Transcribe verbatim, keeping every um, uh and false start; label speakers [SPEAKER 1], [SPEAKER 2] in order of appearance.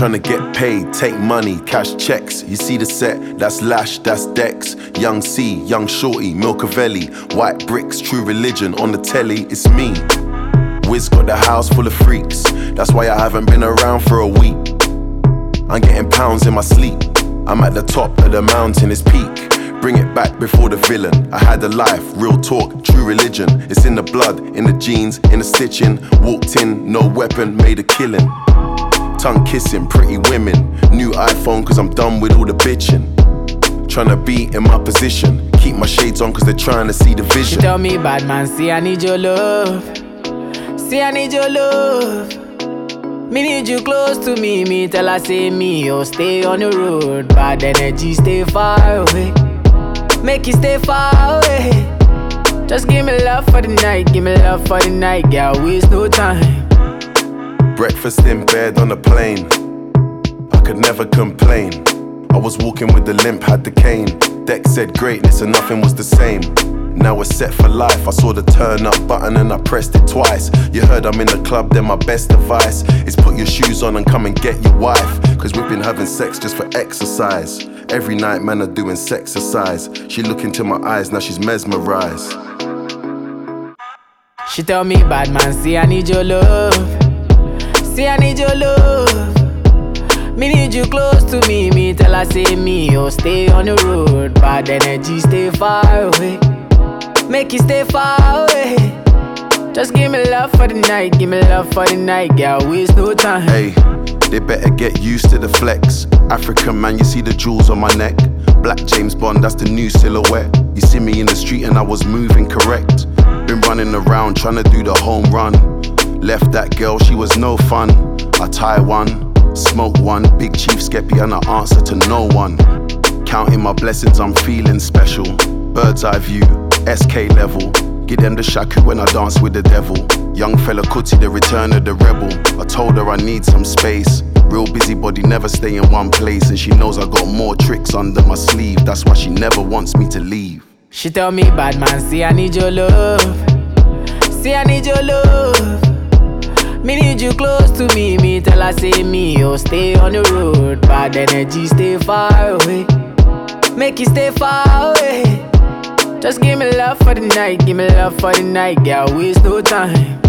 [SPEAKER 1] Tryna get paid, take money, cash checks. You see the set, that's Lash, that's Dex. Young C, Young Shorty, Milcavelli. White bricks, True Religion, on the telly, it's me. Wiz got the house full of freaks. That's why I haven't been around for a week. I'm getting pounds in my sleep. I'm at the top of the mountain, it's peak. Bring it back before the villain. I had a life, real talk, true religion. It's in the blood, in the jeans, in the stitching. Walked in, no weapon, made a killing. Tongue kissing, pretty women. New iPhone cause I'm done with all the bitching. Tryna be in my position. Keep my shades on cause they're trying to see the vision.
[SPEAKER 2] She tell me, bad man, see I need your love. See I need your love. Me need you close to me. Me tell her say me, oh stay on the road. Bad energy, stay far away. Make you stay far away. Just give me love for the night. Give me love for the night. Girl, waste no time.
[SPEAKER 1] Breakfast in bed on a plane. I could never complain. I was walking with the limp, had the cane. Deck said greatness and nothing was the same. Now we're set for life. I saw the turn up button and I pressed it twice. You heard I'm in the club, then my best advice is put your shoes on and come and get your wife. Cause we've been having sex just for exercise. Every night man are doing sexercise. She look into my eyes, now she's mesmerized.
[SPEAKER 2] She tell me, bad man, see I need your love. See I need your love. Me need you close to me. Me tell her say me, oh stay on the road. Bad energy, stay far away. Make you stay far away. Just give me love for the night. Give me love for the night. Girl, waste no time.
[SPEAKER 1] Hey, they better get used to the flex. African man, you see the jewels on my neck. Black James Bond, that's the new silhouette. You see me in the street and I was moving correct. Been running around trying to do the home run. Left that girl, she was no fun. I tie one, smoke one. Big Chief Skeppy and I answer to no one. Counting my blessings, I'm feeling special. Bird's eye view, S K level. Give them the shaku when I dance with the devil. Young fella Kuti, the return of the rebel. I told her I need some space. Real busybody, never stay in one place. And she knows I got more tricks under my sleeve. That's why she never wants me to leave.
[SPEAKER 2] She tell me, bad man, see I need your love. See I need your love. Me need you close to me. Me tell her say me, oh stay on the road. Bad energy, stay far away. Make you stay far away. Just give me love for the night. Give me love for the night. Girl, waste no time.